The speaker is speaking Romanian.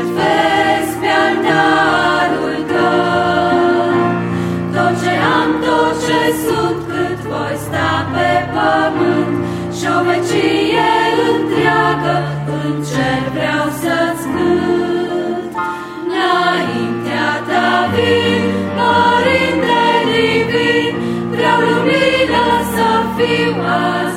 jertfesc pe-al darul tău. Tot ce am, tot ce sunt, cât voi sta pe pământ, și-o vecie întreagă în cer vreau să-ți cânt. Înaintea ta vin, Părinte divin, vreau lumină să fiu azi.